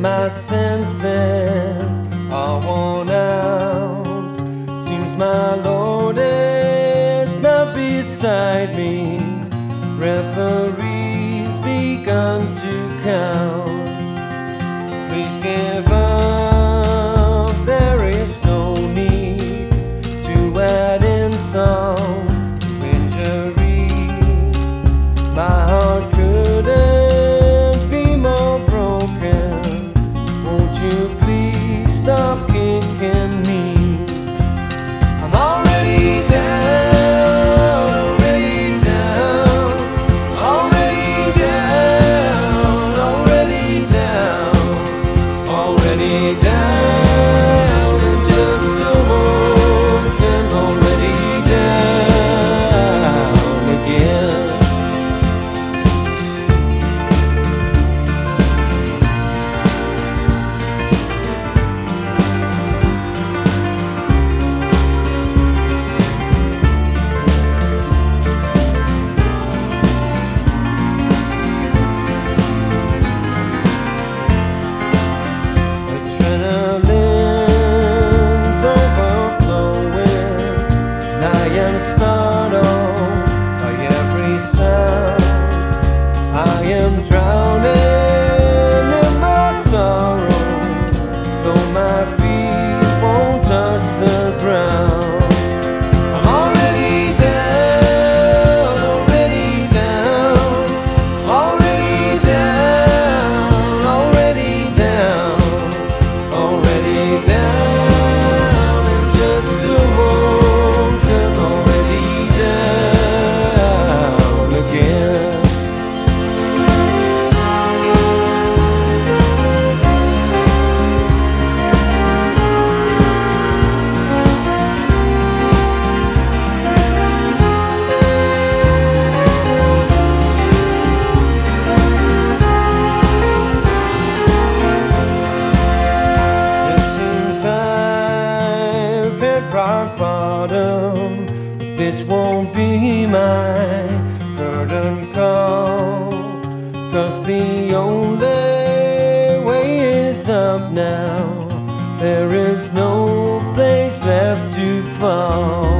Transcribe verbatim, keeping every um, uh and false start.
my senses are worn out. Seems my Lord is not beside me. Referees begun to count. Please give up, there is no need to add insult to injury. My heart couldn't be more broken. Won't you please stop kicking me? I'm already down, already down, already down, already down, already down, and just awoken, already down again. Adrenaline's overflowing, and I am startled by every sound. I am drowning in my sorrow, though my feet won't touch the ground. I'm already down, already down, already down, already down, already down, and just awoken, already down again. It seems I've hit rock bottom, but this won't be my curtain call, 'cause the only way is up now. There is no place left to fall.